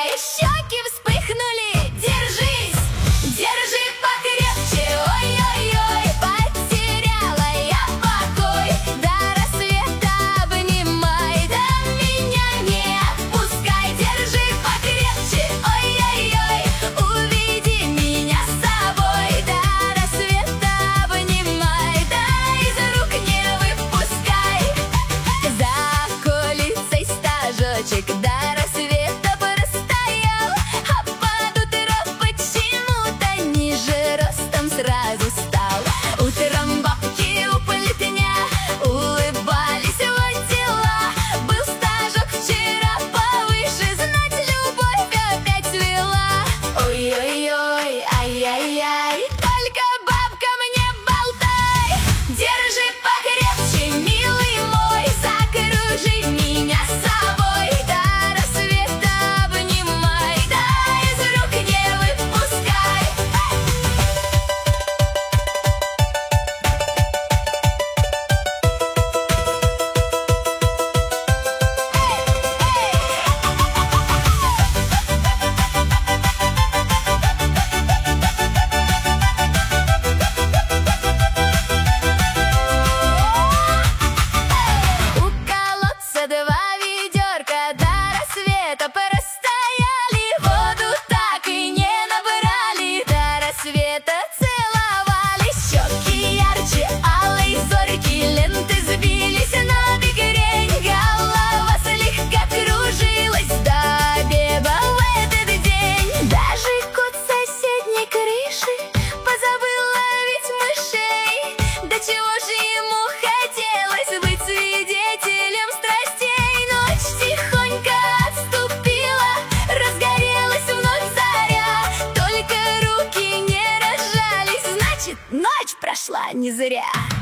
Мои щеки вспыхнули. Держись, держи покрепче. Ой-ой-ой, потеряла я покой. До рассвета обнимай, да меня не отпускай. Держи покрепче. Ой-ой-ой, уведи меня с собой. До рассвета обнимай, да из рук не выпускай. За околицей стажочек до рассвета простоял, а под утро почему-то ниже ростом сразу стал. Утром бабки у плетня улыбались в антила. Был стажок вчера повыше, знать любовь опять свела. Ой-ой-ой, ай-яй-яй, только бабка мне болтай. Держи покрепче, милый мой, закружи меня с собой. До рассвета обнимай, да из рук не выпускай. У колодца два ведерка до рассвета простояли. Воду так и не набрали. До рассвета целовались. Щеки ярче алой зорьки, ленты сбились на бекрень. Голова слегка кружилась до обеда в этот день. Даже кот с соседней крыши позабыл ловить мышей. До чего же ему хотелось быть свидетелем страстей. Ночь тихонько отступила, разгорелась вновь заря. Только руки не разжались, значит, ночь прошла не зря.